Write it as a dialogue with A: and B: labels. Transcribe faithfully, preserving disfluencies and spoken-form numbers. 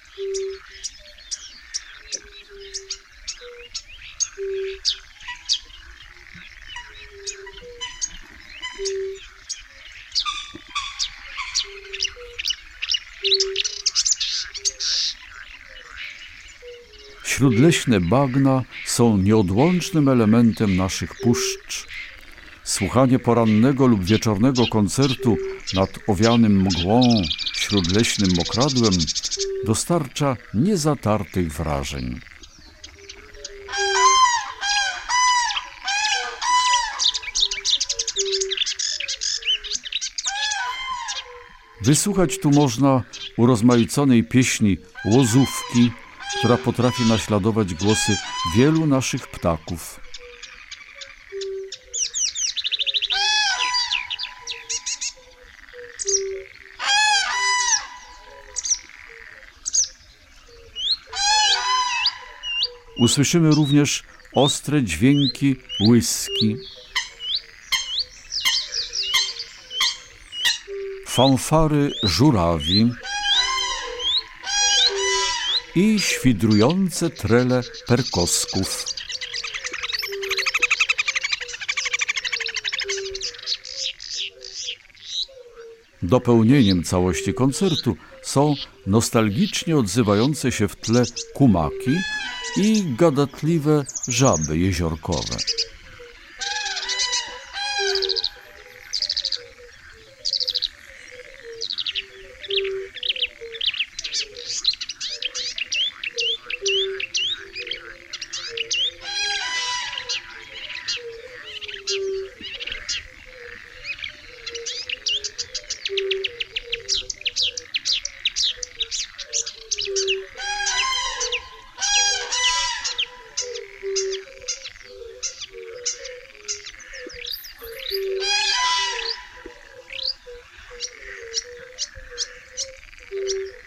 A: Śródleśne bagna są nieodłącznym elementem naszych puszcz. Słuchanie porannego lub wieczornego koncertu nad owianym mgłą śródleśnym mokradłem dostarcza niezatartych wrażeń. Wysłuchać tu można urozmaiconej pieśni łozówki, która potrafi naśladować głosy wielu naszych ptaków. Usłyszymy również ostre dźwięki łyski, fanfary żurawi i świdrujące trele perkosków. Dopełnieniem całości koncertu są nostalgicznie odzywające się w tle kumaki i gadatliwe żaby jeziorkowe.
B: Thank you.